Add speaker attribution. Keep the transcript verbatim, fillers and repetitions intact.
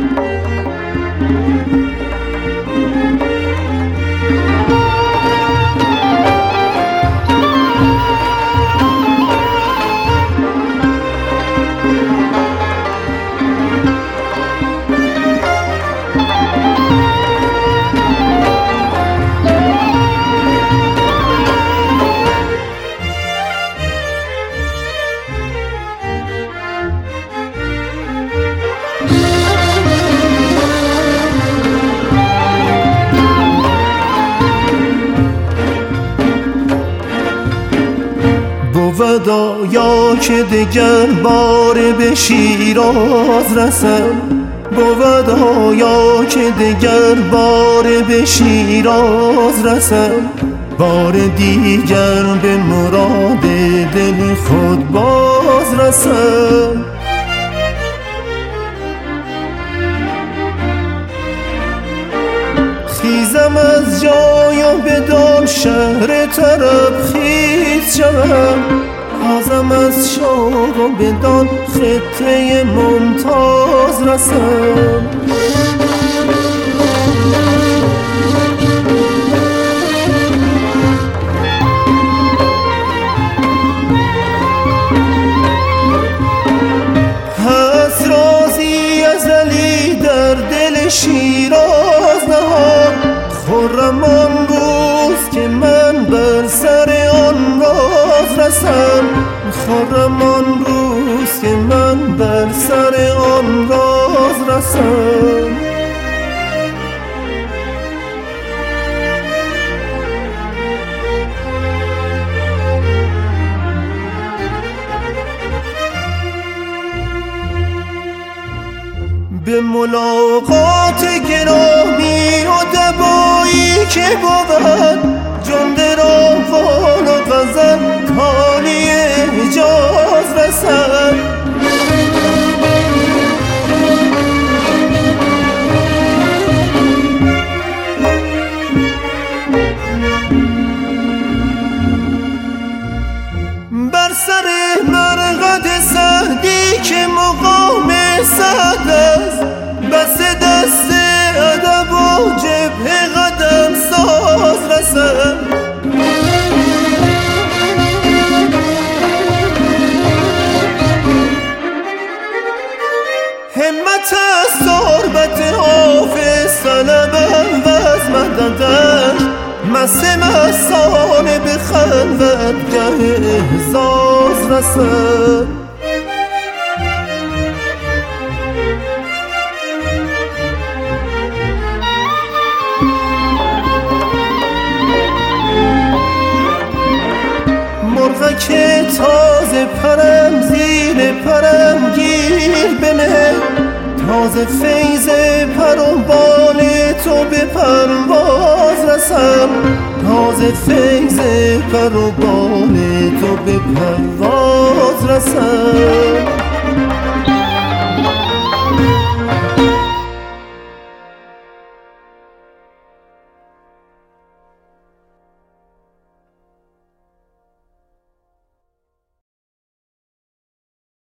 Speaker 1: بودا یا که دگر بار به شیراز رسم، بودا یا که دگر بار به شیراز رسم، بار دیگر به مراد دل خود باز رسم. خیزم از جای و بدان شهر طرب خیز شوم، آزم از شوق و بدان خطه ممتاز رسم. هست رازی ازلی در دل شیراز نهاد، خرم آن روز که من بر سر آن راز رسم، خرم آن روز که من بر سر آن راز رسم. به ملاقات گرامی و دبایی که بود، جنده را قول و غزل کالی حجاز رسد. بر سر مرقد سعدی که مقام سعد است، بس دست ادب و جبهه قدم ساز رسم. همت از ضربت حافظ طلبم و از مددش، مسه مسانه به خلوت گه احزاز رسم. مرغک تازه پرم زیر پرم گیر بنه، تازه فیض پر و بال تو به پرواز رسم، تازه فیض پر و بال تو به پرواز رسم.